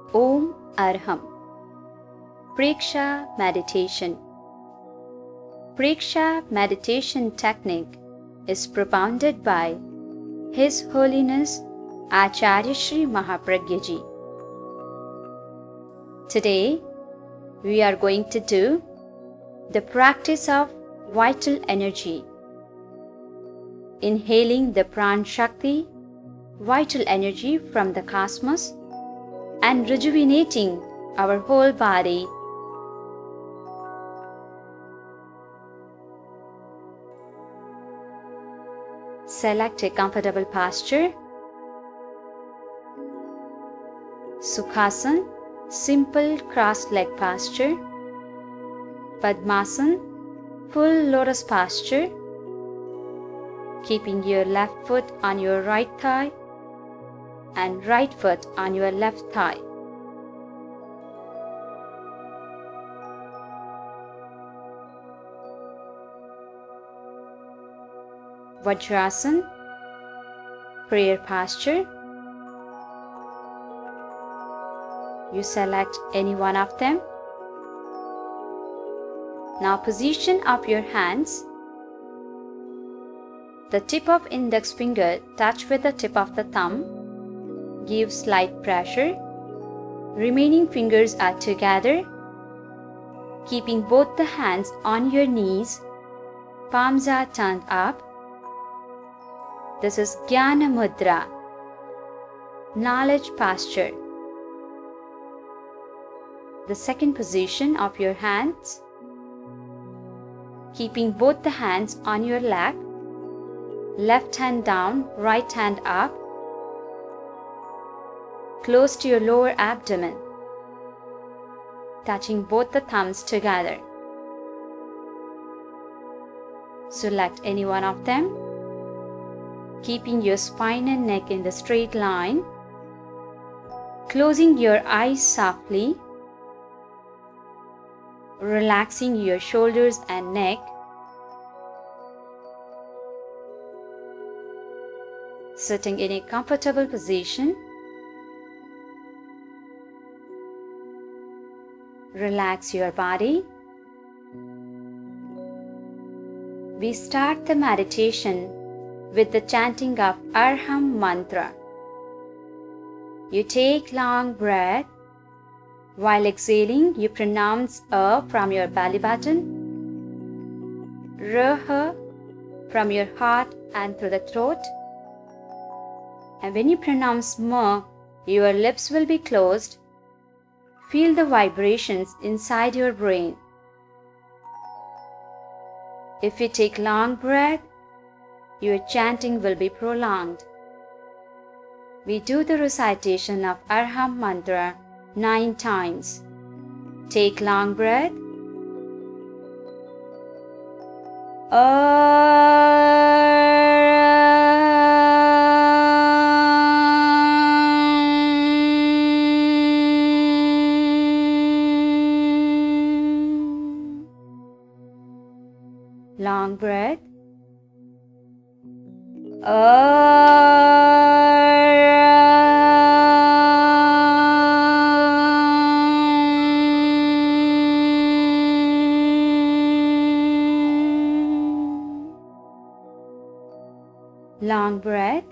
Om Arham. Preksha Meditation. Preksha meditation technique is propounded by His Holiness Acharya Shri Mahapragya Ji. Today we are going to do the practice of vital energy, inhaling the Pran Shakti, vital energy from the cosmos, and rejuvenating our whole body. Select a comfortable posture. Sukhasana, simple cross-leg posture. Padmasana, full lotus posture. Keeping your left foot on your right thigh and right foot on your left thigh. Vajrasana, prayer posture. You select any one of them. Now position of your hands. The tip of index finger touch with the tip of the thumb. Give slight pressure. Remaining fingers are together. Keeping both the hands on your knees. Palms are turned up. This is Jnana Mudra, knowledge posture. The second position of your hands. Keeping both the hands on your lap. Left hand down, right hand up. Close to your lower abdomen. Touching both the thumbs together. Select any one of them. Keeping your spine and neck in the straight line. Closing your eyes softly. Relaxing your shoulders and neck. Sitting in a comfortable position. Relax your body. We start the meditation with the chanting of Arham mantra. You take long breath. While exhaling, you pronounce A from your belly button, Rh from your heart and through the throat. And when you pronounce Ma, your lips will be closed. Feel the vibrations inside your brain. If you take long breath, your chanting will be prolonged. We do the recitation of Arham mantra 9 times. Take long breath. Long breath. Long breath.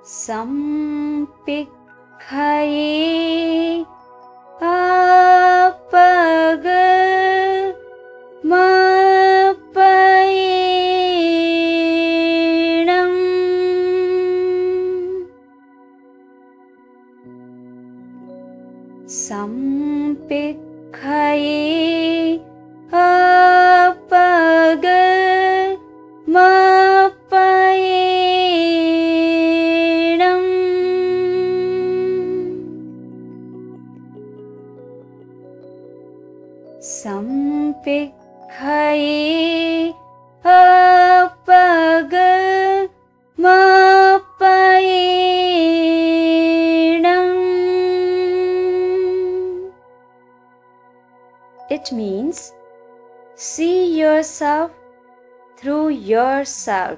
Sampikhaye apaga mapayenam. Sampikhaye apaga mapayenam. Sampikhaye apaga mapayenam. It means see yourself through yourself.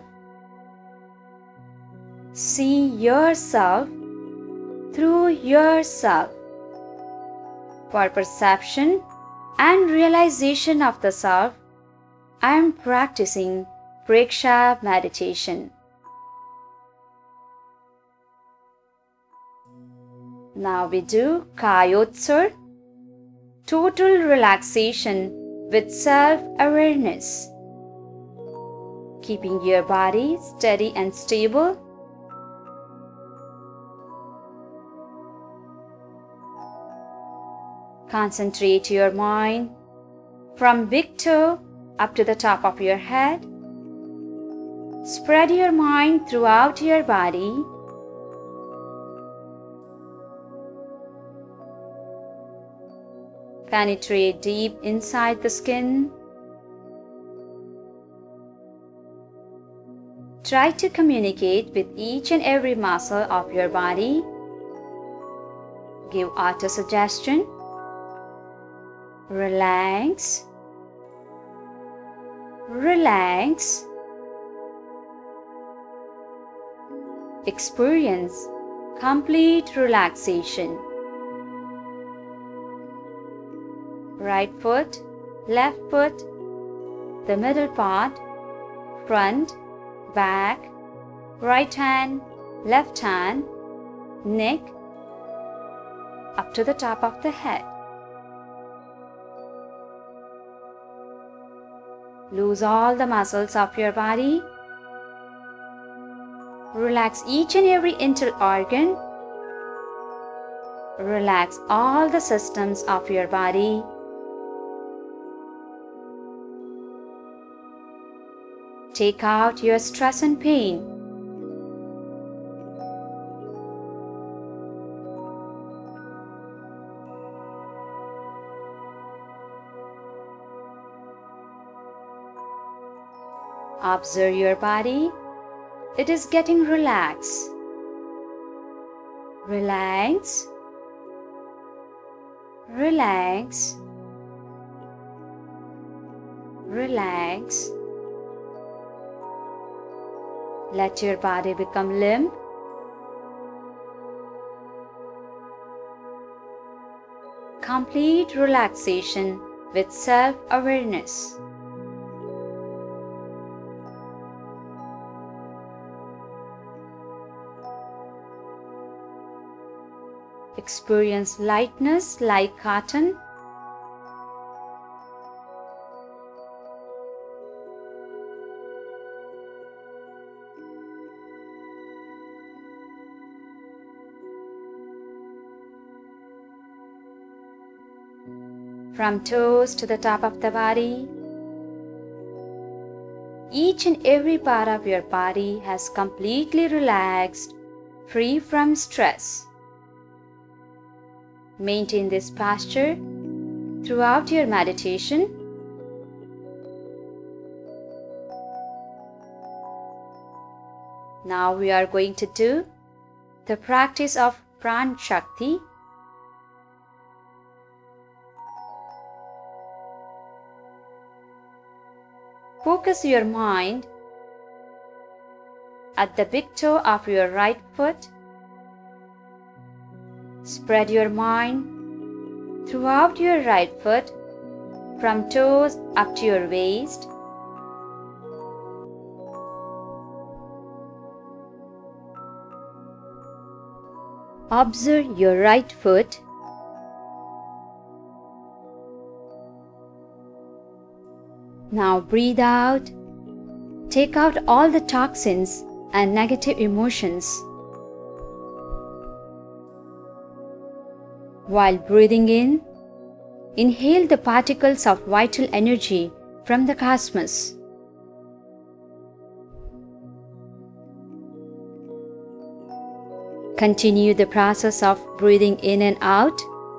See yourself through yourself. For perception and realization of the self, I am practicing Preksha meditation. Now we do Kayotsar, total relaxation with self-awareness. Keeping your body steady and stable. Concentrate your mind from big toe up to the top of your head. Spread your mind throughout your body. Penetrate deep inside the skin. Try to communicate with each and every muscle of your body. Give auto-suggestion. Relax. Relax. Experience complete relaxation. Right foot, left foot, the middle part, front, back, right hand, left hand, neck, up to the top of the head. Loose all the muscles of your body. Relax each and every internal organ. Relax all the systems of your body. Take out your stress and pain. Observe your body. It is getting relaxed. Relax. Relax. Relax. Let your body become limp. Complete relaxation with self-awareness. Experience lightness like cotton. From toes to the top of the body, each and every part of your body has completely relaxed, free from stress. Maintain this posture throughout your meditation. Now we are going to do the practice of Pran Shakti. Focus your mind at the big toe of your right foot. Spread your mind throughout your right foot from toes up to your waist. Observe your right foot. Now breathe out. Take out all the toxins and negative emotions. While breathing in, inhale the particles of vital energy from the cosmos. Continue the process of breathing in and out.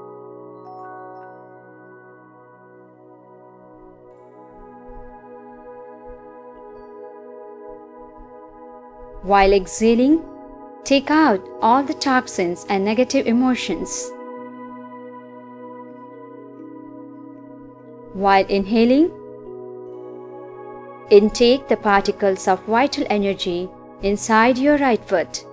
While exhaling, take out all the toxins and negative emotions. While inhaling, intake the particles of vital energy inside your right foot.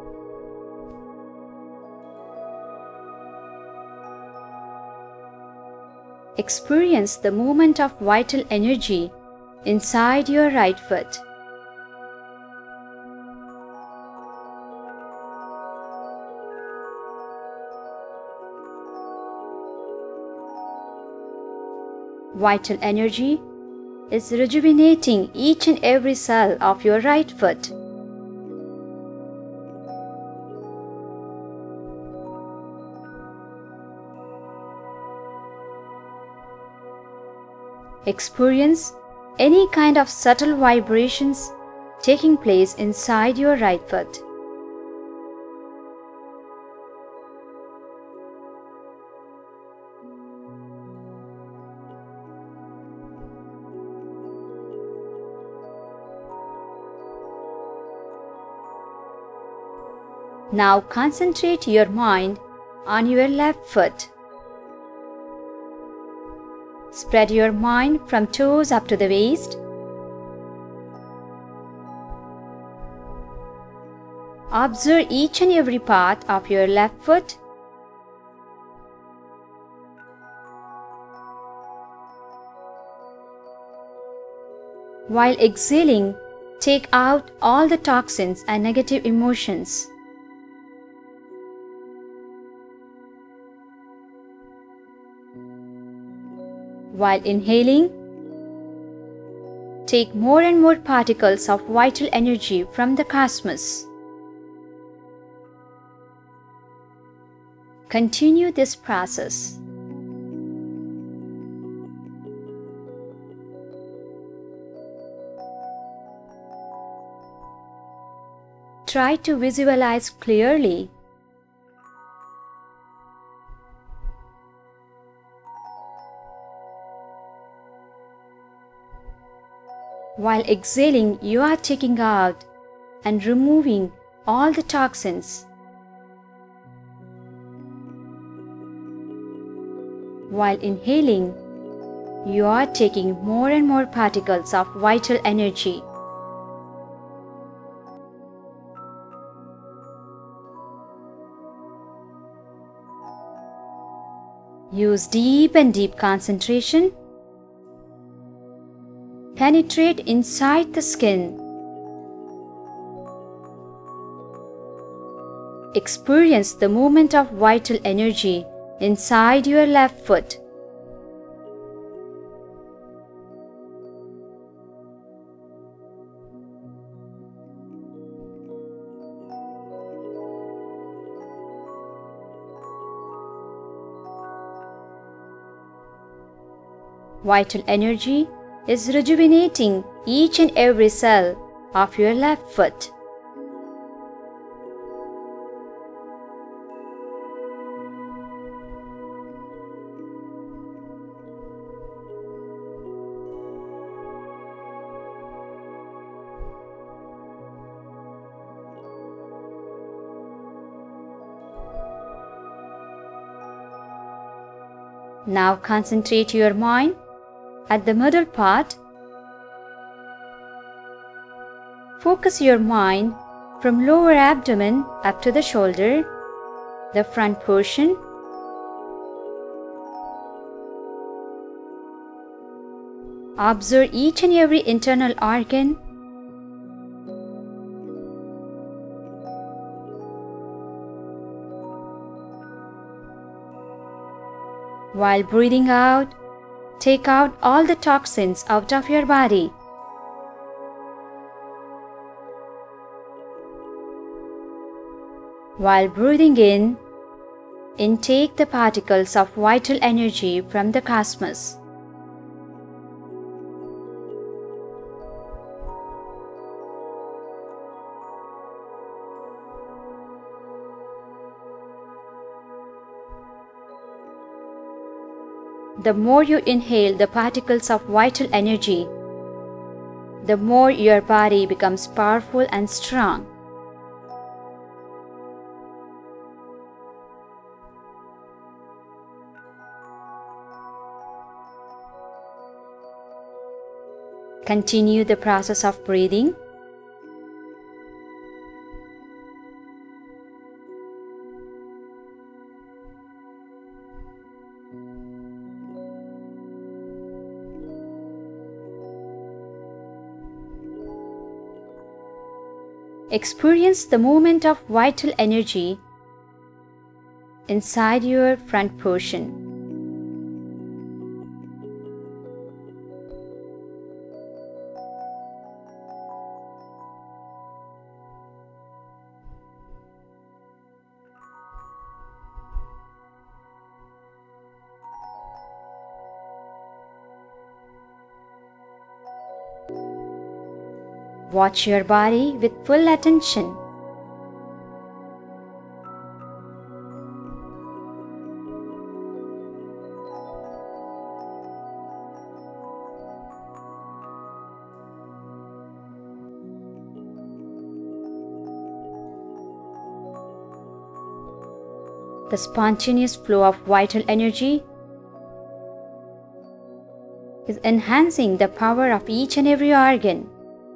Experience the movement of vital energy inside your right foot. Vital energy is rejuvenating each and every cell of your right foot. Experience any kind of subtle vibrations taking place inside your right foot. Now concentrate your mind on your left foot. Spread your mind from toes up to the waist. Observe each and every part of your left foot. While exhaling, take out all the toxins and negative emotions. While inhaling, take more and more particles of vital energy from the cosmos. Continue this process. Try to visualize clearly. While exhaling, you are taking out and removing all the toxins. While inhaling, you are taking more and more particles of vital energy. Use deep and deep concentration. Penetrate inside the skin. Experience the movement of vital energy inside your left foot. Vital energy is rejuvenating each and every cell of your left foot. Now concentrate your mind at the middle part. Focus your mind from lower abdomen up to the shoulder, the front portion. Observe each and every internal organ. While breathing out, take out all the toxins out of your body. While breathing in, intake the particles of vital energy from the cosmos. The more you inhale the particles of vital energy, the more your body becomes powerful and strong. Continue the process of breathing. Experience the movement of vital energy inside your front portion. Watch your body with full attention. The spontaneous flow of vital energy is enhancing the power of each and every organ.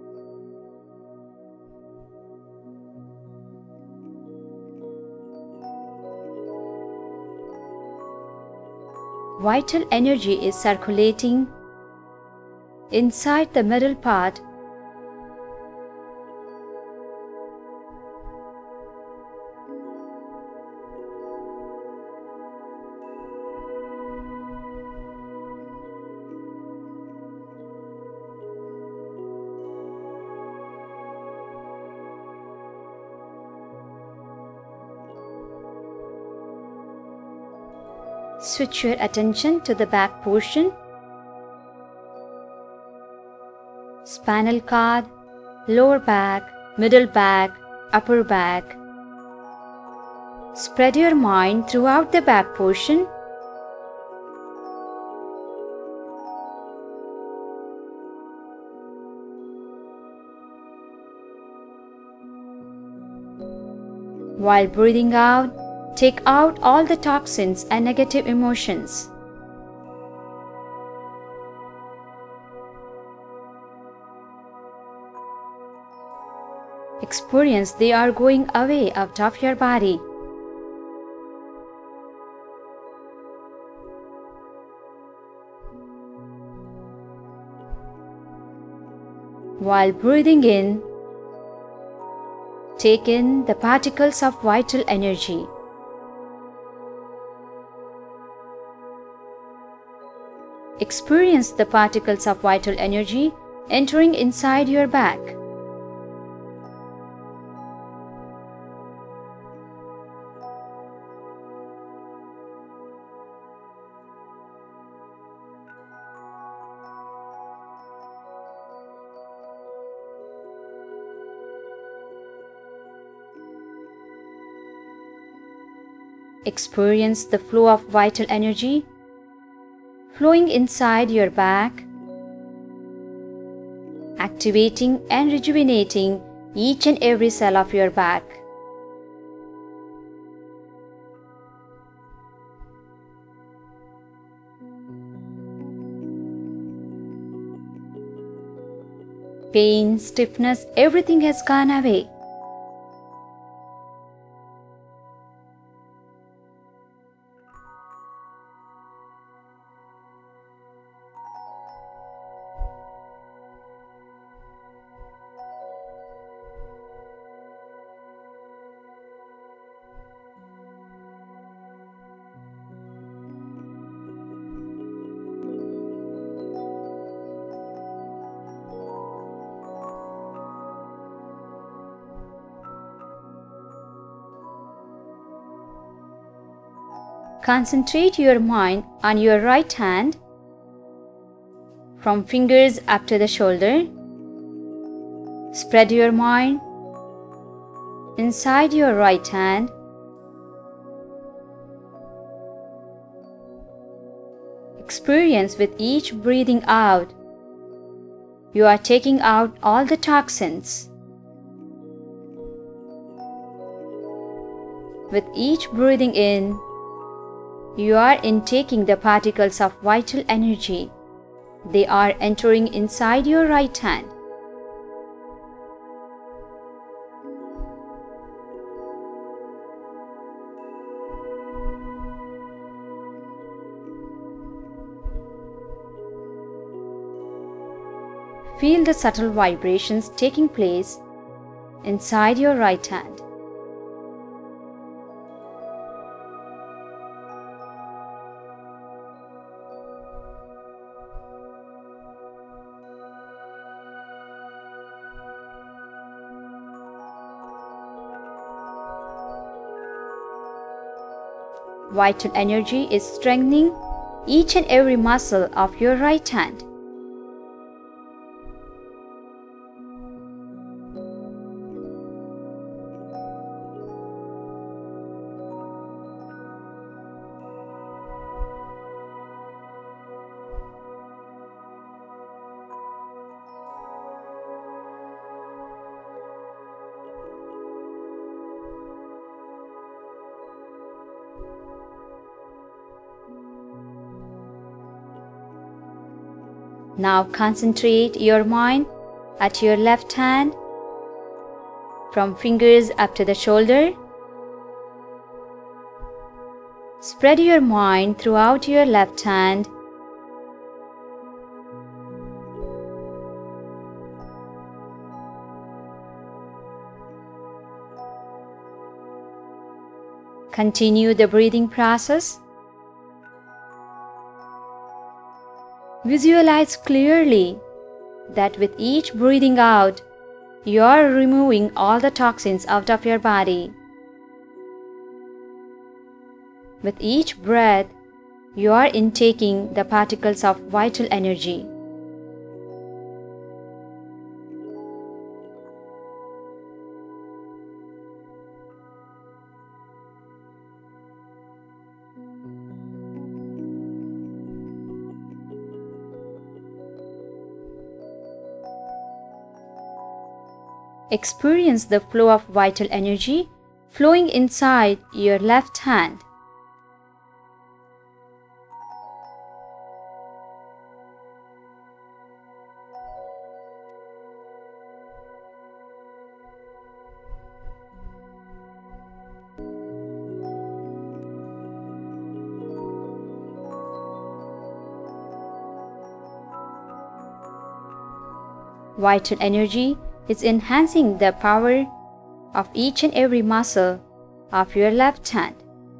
Vital energy is circulating inside the middle part Switch your attention to the back portion, spinal cord, lower back, middle back, upper back. Spread your mind throughout the back portion. While breathing out, take out all the toxins and negative emotions. Experience they are going away out of your body. While breathing in, take in the particles of vital energy. Experience the particles of vital energy entering inside your back. Experience the flow of vital energy flowing inside your back, activating and rejuvenating each and every cell of your back. Pain, stiffness, everything has gone away. Concentrate your mind on your right hand, from fingers up to the shoulder. Spread your mind inside your right hand. Experience with each breathing out, you are taking out all the toxins. With each breathing in, you are intaking the particles of vital energy. They are entering inside your right hand. Feel the subtle vibrations taking place inside your right hand. Vital energy is strengthening each and every muscle of your right hand. Now concentrate your mind at your left hand, from fingers up to the shoulder. Spread your mind throughout your left hand. Continue the breathing process. Visualize clearly that with each breathing out, you are removing all the toxins out of your body. With each breath, you are intaking the particles of vital energy. Experience the flow of vital energy flowing inside your left hand. Vital energy is enhancing the power of each and every muscle of your left hand.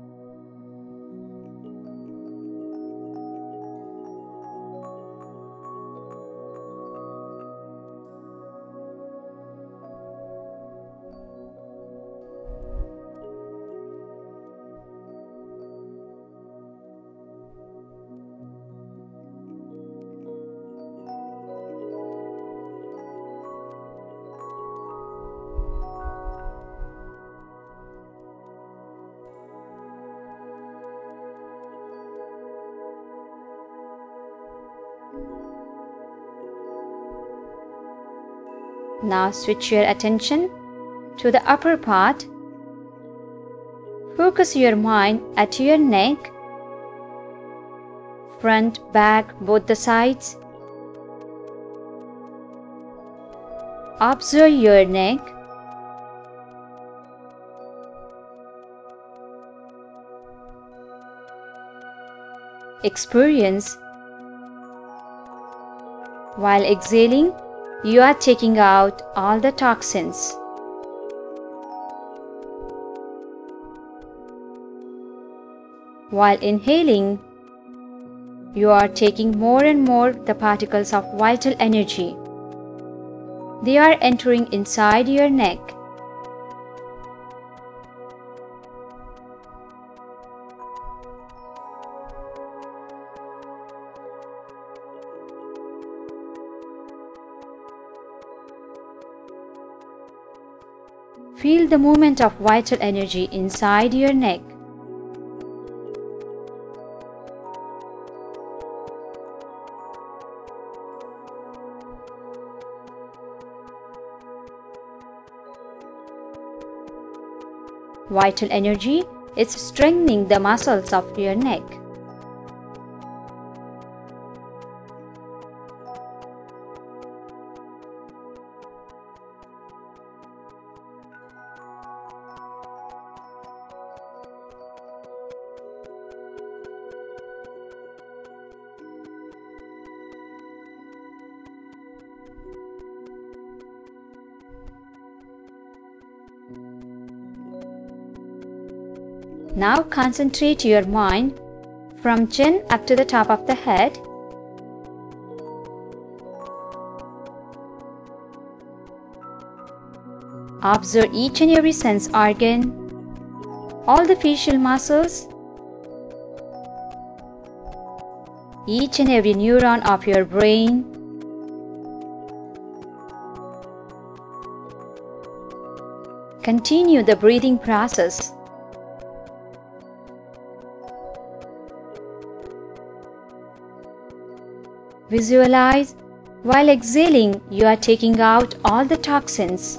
Now switch your attention to the upper part. Focus your mind at your neck, front, back, both the sides. Observe your neck. Experience. While exhaling, you are taking out all the toxins. While inhaling, you are taking more and more the particles of vital energy. They are entering inside your neck. Feel the movement of vital energy inside your neck. Vital energy is strengthening the muscles of your neck. Now concentrate your mind from chin up to the top of the head. Observe each and every sense organ, all the facial muscles, each and every neuron of your brain. Continue the breathing process. Visualize while exhaling, you are taking out all the toxins.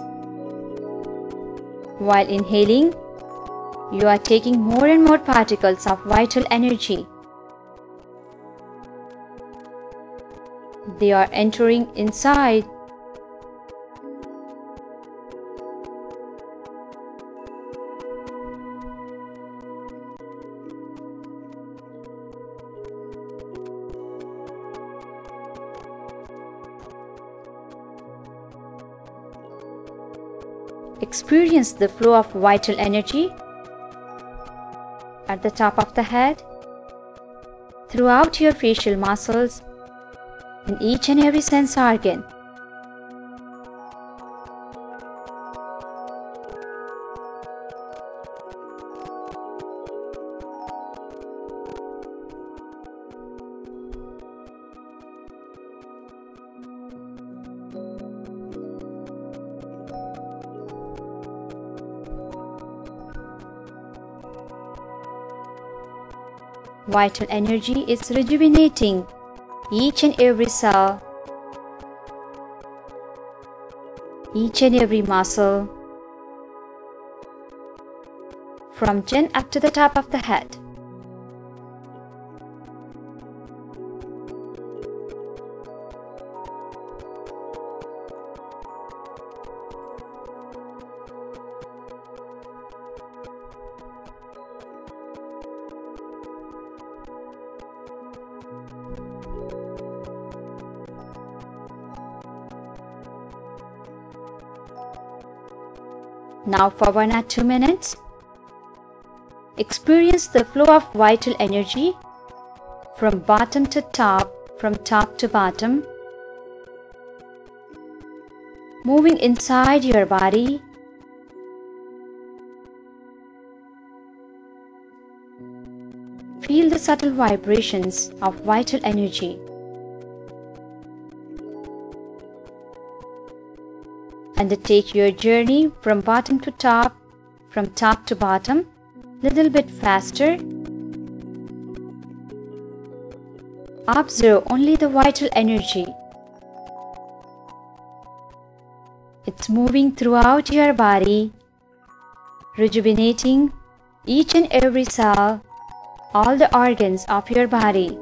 While inhaling, you are taking more and more particles of vital energy. They are entering inside. Experience the flow of vital energy at the top of the head, throughout your facial muscles, in each and every sense organ. Vital energy is rejuvenating each and every cell, each and every muscle, from chin up to the top of the head. Now for 1 or 2 minutes, experience the flow of vital energy from bottom to top, from top to bottom, moving inside your body. Feel the subtle vibrations of vital energy. Undertake your journey from bottom to top, from top to bottom, little bit faster. Observe only the vital energy. It's moving throughout your body, rejuvenating each and every cell, all the organs of your body.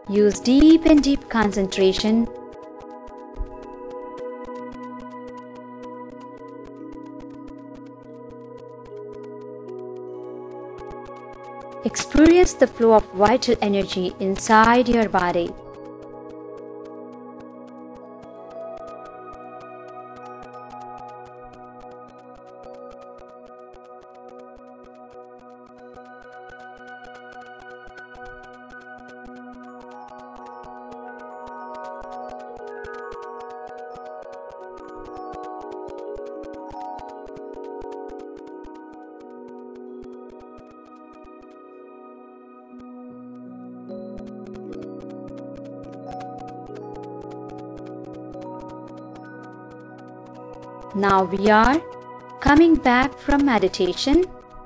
Use deep and deep concentration. Experience the flow of vital energy inside your body. Now we are coming back from meditation.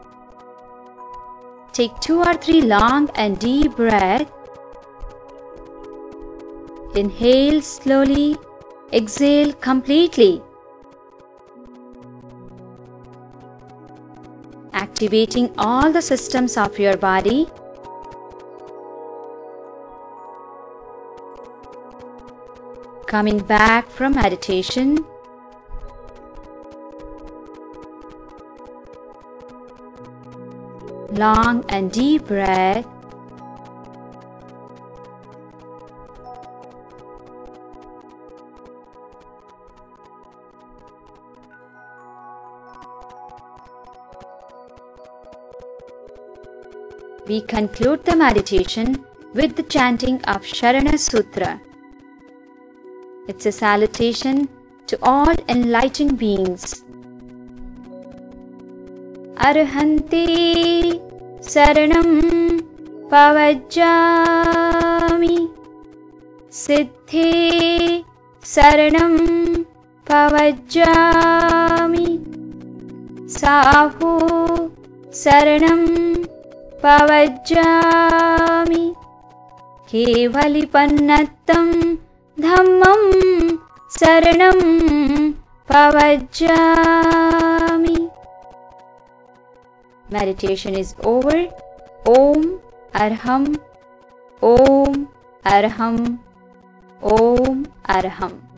Take 2 or 3 long and deep breaths. Inhale slowly, exhale completely. Activating all the systems of your body. Coming back from meditation. Long and deep breath. We conclude the meditation with the chanting of Sharana Sutra. It's a salutation to all enlightened beings. Arhante Saranam Pavajjami Siddhe Saranam Pavajjami Sahu Saranam Pavajjami Kevalipannattam Dhammam Saranam Pavajjami. Meditation is over. Om Arham, Om Arham, Om Arham.